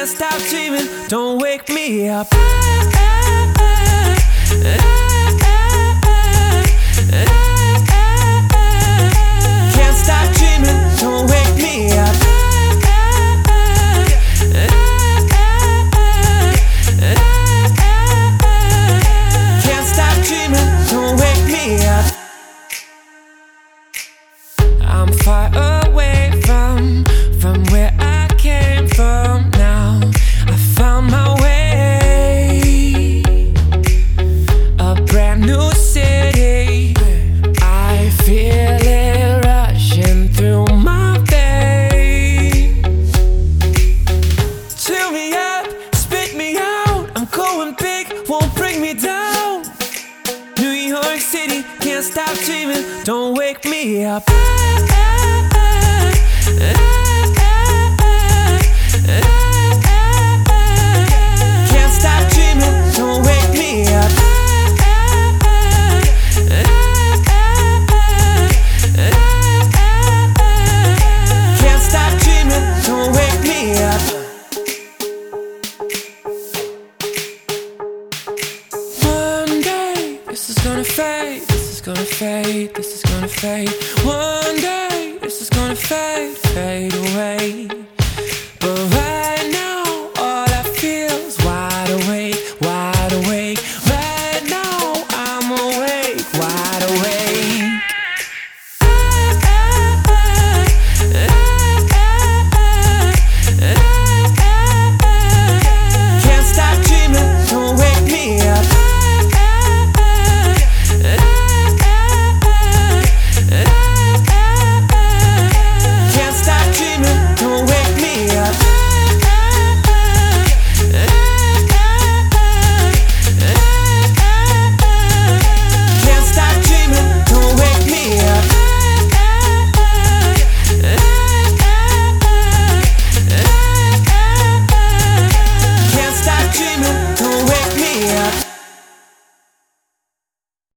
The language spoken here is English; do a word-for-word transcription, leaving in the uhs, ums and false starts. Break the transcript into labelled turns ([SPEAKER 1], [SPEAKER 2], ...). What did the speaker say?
[SPEAKER 1] stop dreaming, don't wake me up. Can't stop dreaming, don't wake me up. Can't stop dreaming, don't wake me up. I'm far away from, from where I came from now. I found my way, a brand new city. I feel it rushing through my veins. Chill me up, spit me out. I'm going big, won't bring me down. New York City, can't stop dreaming, don't wake me up. Can't stop dreaming, don't wake me up. Can't stop dreaming, don't wake me up. One day, this is gonna fade, this is gonna fade, this is gonna fade. One day, this is gonna fade, fade away.